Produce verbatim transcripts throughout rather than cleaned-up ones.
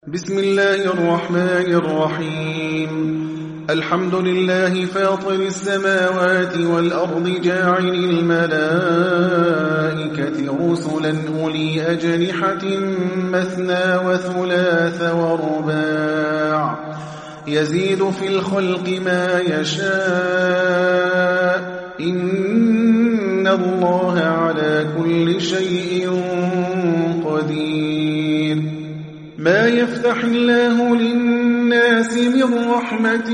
بسم الله الرحمن الرحيم. الحمد لله فاطر السماوات والأرض جاعل الملائكة رسلا أولي أجنحة مثنى وثلاث ورباع يزيد في الخلق ما يشاء إن الله على كل شيء قدير. ما يفتح الله للناس من رحمة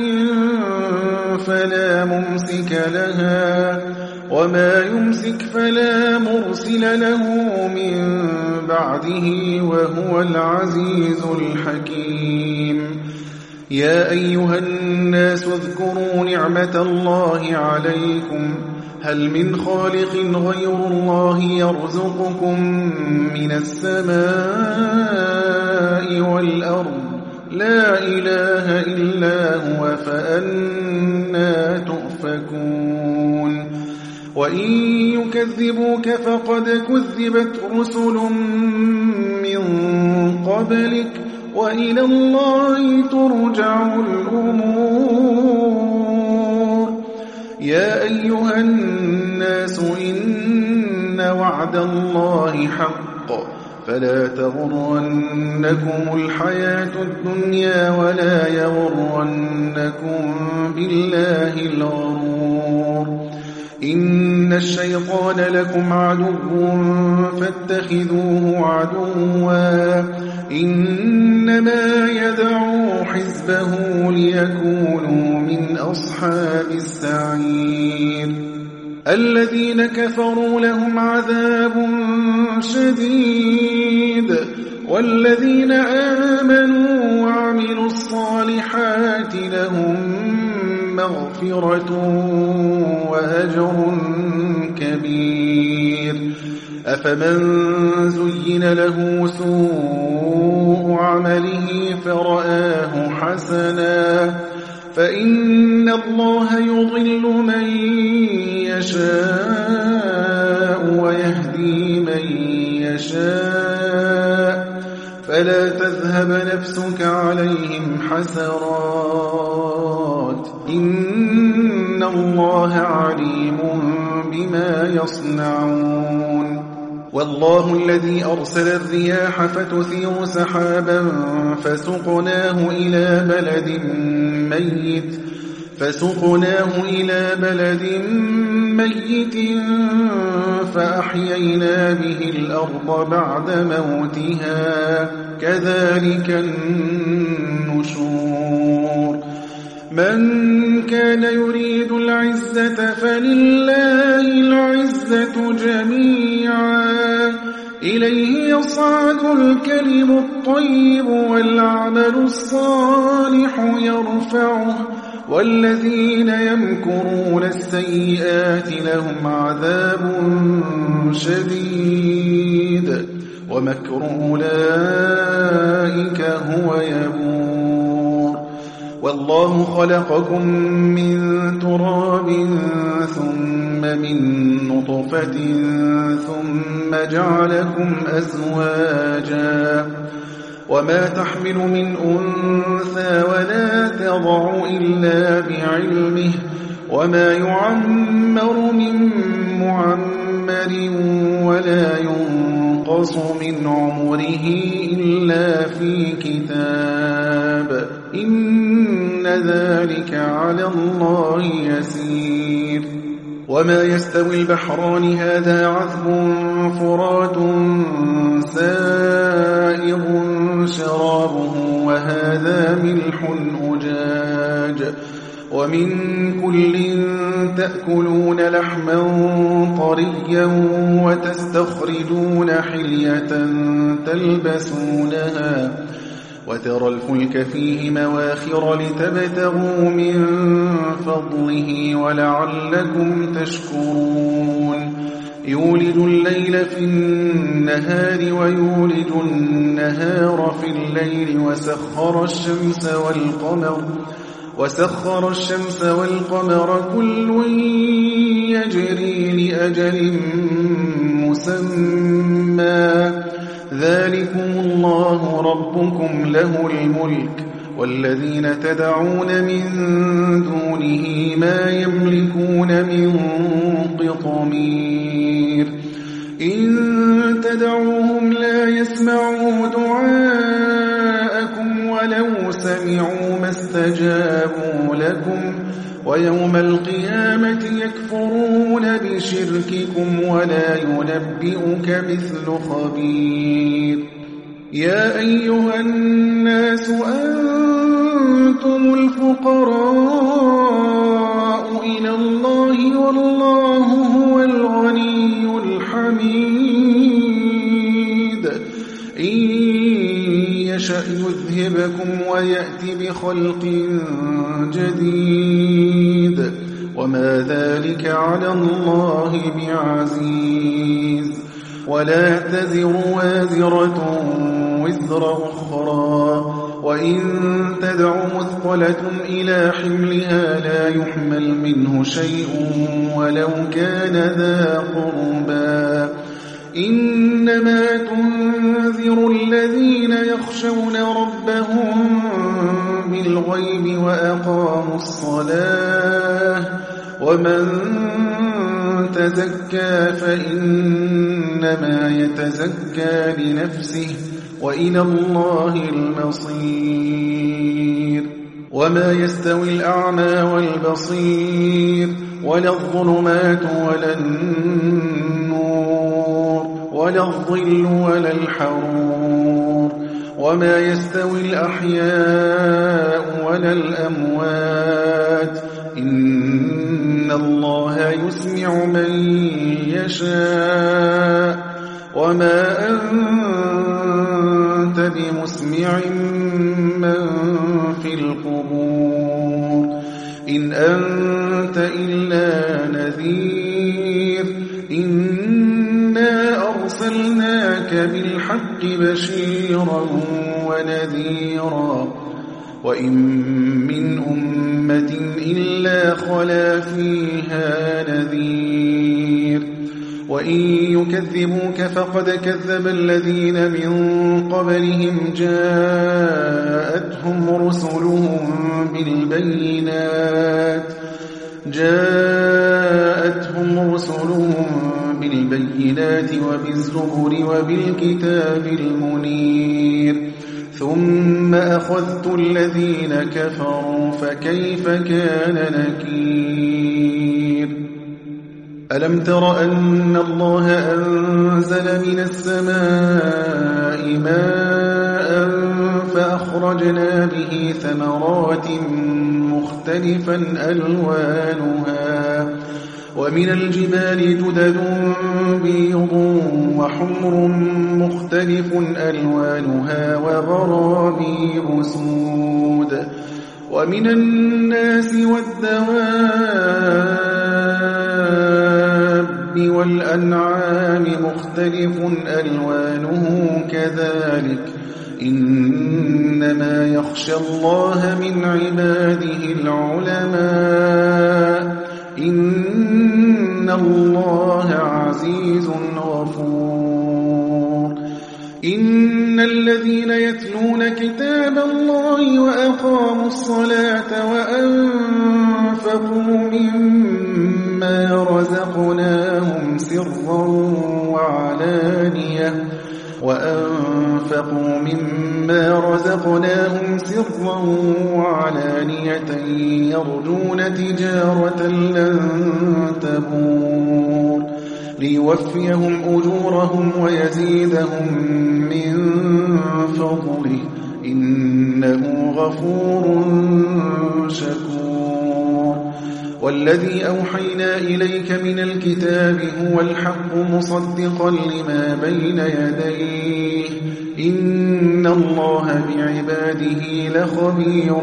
فلا ممسك لها وما يمسك فلا مرسل له من بعده وهو العزيز الحكيم. يا أيها الناس اذكروا نعمة الله عليكم هل من خالق غير الله يرزقكم من السماء والأرض لا إله إلا هو فأنى تؤفكون. وإن يكذبوك فقد كذبت رسل من قبلك وإلى الله ترجع الأمور. يا أيها الناس إن وعد الله حق فلا تغرنكم الحياة الدنيا ولا يغرنكم بالله الغرور. إن الشيطان لكم عدو فاتخذوه عدوا إنما يدعو حزبه ليكونوا من أصحاب السعير. الذين كفروا لهم عذاب شديد والذين آمنوا وعملوا الصالحات لهم مغفرة وأجر كبير. أفمن زين له سوء عمله فرآه حسنا فإن الله يضل من يشاء ويهدي من يشاء فلا تذهب نفسك عليهم حسرات إن الله عليم بما يصنعون. والله الذي أرسل الرياح فتثير سحابا فسقناه إلى بلد ميت فسقناه إلى بلد ميت فأحيينا به الأرض بعد موتها كذلك النشور. من كان يريد العزة فلله العزة جميعا إليه يصعد الكلم الطيب والعمل الصالح يرفعه والذين يمكرون السيئات لهم عذاب شديد ومكر أولئك هو يبور. والله خلقكم من تراب ثم من نطفة ثم جعلكم أزواجا وما تحمل من أنثى ولا تضع إلا بعلمه وما يعمر من معمر ولا ينقص من عمره إلا في كتاب إن ذلك على الله يسير. وما يستوي البحران هذا عذب فرات سائغ شرابه وهذا ملح أجاج ومن كل تأكلون لحما طريا وتستخرجون حلية تلبسونها وترى الفلك فيه مواخر لتبتغوا من فضله ولعلكم تشكرون. يولد الليل في النهار ويولد النهار في الليل وسخر الشمس والقمر وسخر الشمس والقمر كل يجري لأجل مسمى ذلكم الله ربكم له الملك والذين تدعون من دونه ما يملكون من قطمير إن تدعوهم لا يسمعوا دعاءكم ولو سمعوا ما استجابوا لكم ويوم القيامة يكفرون بشرككم ولا ينبئك مثل خبير يا أيها الناس أنتم الفقراء إلى الله والله هو الغني الحميد إن يشأ يذهبكم ويأتي بخلق جديد وما ذلك على الله بعزيز ولا تزر وازرة وزر أخرى وإن تدع مثقلة إلى حملها لا يحمل منه شيء ولو كان ذا قربى إنما تنذر الذين يخشون ربهم بالغيب وأقاموا الصلاة ومن تزكى فإنما يتزكى لنفسه وإلى الله المصير وما يستوي الأعمى والبصير ولا الظلمات ولا النور ولا الظل ولا الحرور وما يستوي الأحياء ولا الأموات إن الله يسمع من يشاء وما أنت بمسمع من في القبور إن أنت إلا نذير إنا أرسلناك بالحق بشيرا ونذيرا وإن من أمة إلا خلا فيها نذير وإن يكذبوك فقد كذب الذين من قبلهم جاءتهم رسلهم بالبينات جاءتهم رسلهم بالبينات وبالزبر وبالكتاب المنير ثم أخذت الذين كفروا فكيف كان نكير ألم تر أن الله أنزل من السماء ماء فأخرجنا به ثمرات مختلفا ألوانها ومن الجبال جدد بيض وحمر مختلف ألوانها وغرابيب سود ومن الناس والدواب والأنعام مختلف ألوانه كذلك إنما يخشى الله من عباده العلماء إن الله عزيز غفور إن الذين يتلون كتاب الله وأقاموا الصلاة وأنفقوا مما رزقناهم سرا وعلانية وأنفقوا مما رزقناهم سرا وعلانية يرجون تجارة لن تبور ليوفيهم أجورهم ويزيدهم من فضله إنه غفور شكور والذي أوحينا إليك من الكتاب هو الحق مصدقا لما بين يديه إن الله بعباده لخبير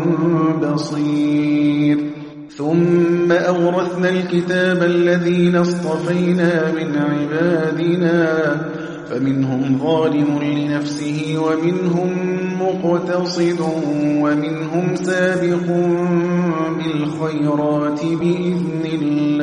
بصير ثم أورثنا الكتاب الذين اصطفينا من عبادنا فمنهم ظالم لنفسه ومنهم مقتصد ومنهم سابق بالخيرات بإذن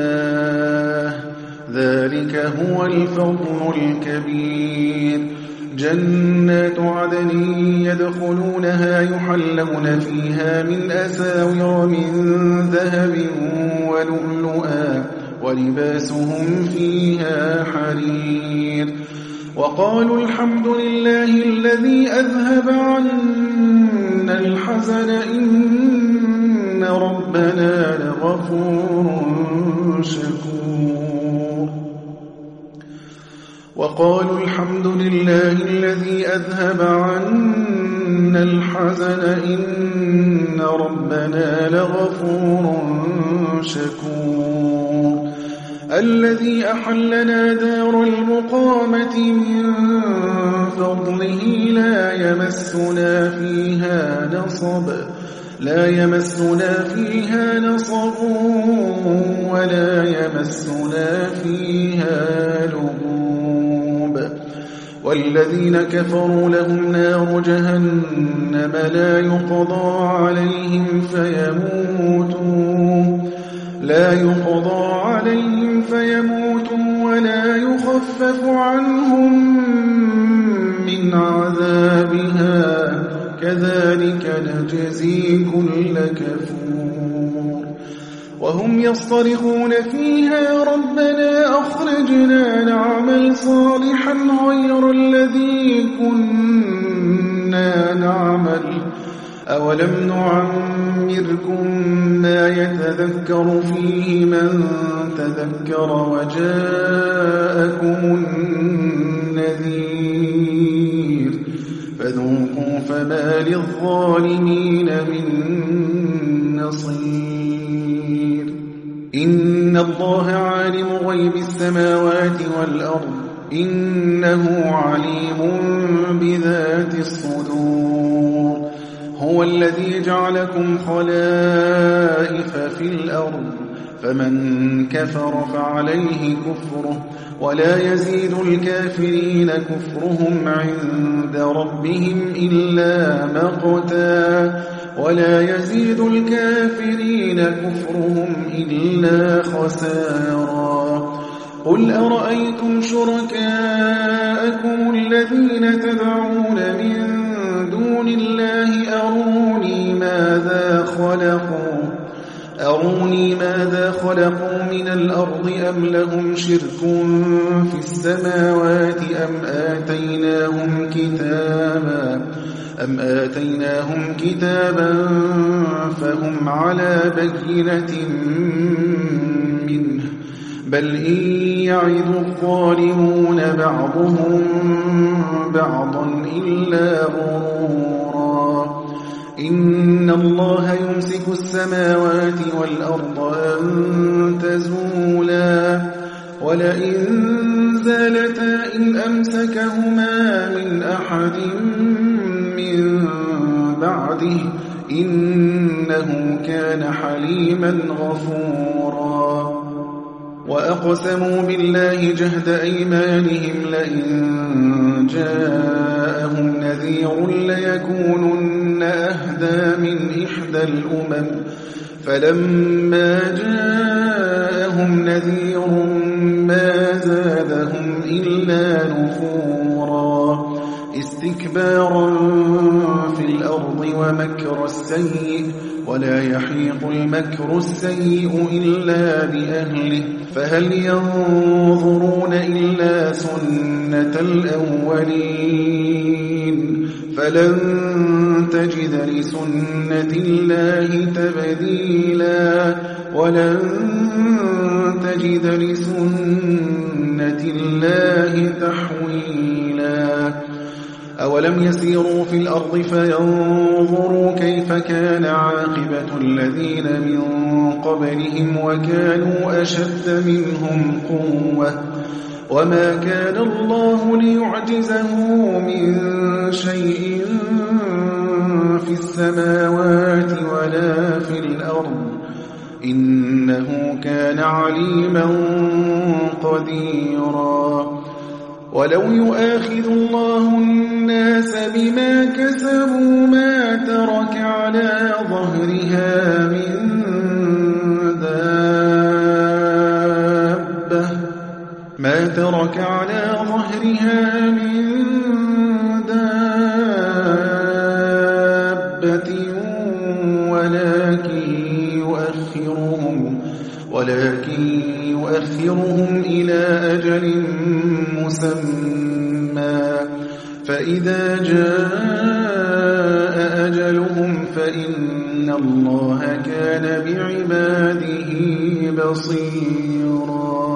الله ذلك هو الفضل الكبير جنات عدن يدخلونها يحلون فيها من أساور من ذهب ولؤلؤا ولباسهم فيها حرير وقالوا الحمد لله الذي أذهب عنا الحزن إن ربنا لغفور شكور وقالوا الحمد لله الذي أذهب عنا الحزن إن ربنا لغفور شكور الذي أحلنا دار المقامة من فضله لا يمسنا فيها نصب لا يمسنا فيها نصب ولا يمسنا فيها لغوب والذين كفروا لهم نار جهنم لا يقضى عليهم فيموتوا لا يقضى عليهم فيموتوا ولا يخفف عنهم من عذابها كذلك نجزي كل كفور وهم يصطرخون فيها ربنا أخرجنا نعمل صالحا غير الذي كنا نعمل أولم نعمركم ما يتذكر فيه من تذكر وجاءكم النذير فذوقوا فما للظالمين من نصير إن الله عالم غيب السماوات والأرض إنه عليم بذات الصدور هو الذي جعلكم خلائف في الأرض فمن كفر فعليه كفره ولا يزيد الكافرين كفرهم عند ربهم إلا مقتا ولا يزيد الكافرين كفرهم إلا خسارا قل أرأيتم شركاءكم الذين تدعون من دون الله أروني ماذا خلقوا أروني ماذا خلقوا من الأرض أم لهم شرك في السماوات أم آتيناهم كتابا أم آتيناهم كتابا فهم على بينة منه بل إن يعد الظالمون بعضهم بعضا إلا غرورا إن الله يمسك السماوات والأرض أن تزولا ولئن زالتا إن أمسكهما من أحد من بعده إنه كان حليما غفورا وأقسموا بالله جهد أيمانهم لئن جاءهم نذير ليكونن أهدى من إحدى الأمم فلما جاءهم نذير ما زادهم إلا نفورا استكبارا في الأرض ومكر السيء ولا يحيق المكر السيء إلا بأهله فهل ينظرون إلا سنة الأولين فلن تجد لسنة الله تبديلا ولن تجد لسنة الله تحويلا أولم يسيروا في الأرض فينظروا كيف كان عاقبة الذين من قبلهم وكانوا أشد منهم قوة وما كان الله ليعجزه من شيء في السماوات ولا في الأرض إنه كان عليما قديرا ولو يؤاخذ الله الناس بما كسبوا ما ترك على ظهرها من دابة ما ترك على ظهرها من ولكن يؤخرهم إلى أجل مسمى فإذا جاء أجلهم فإن الله كان بعباده بصيرا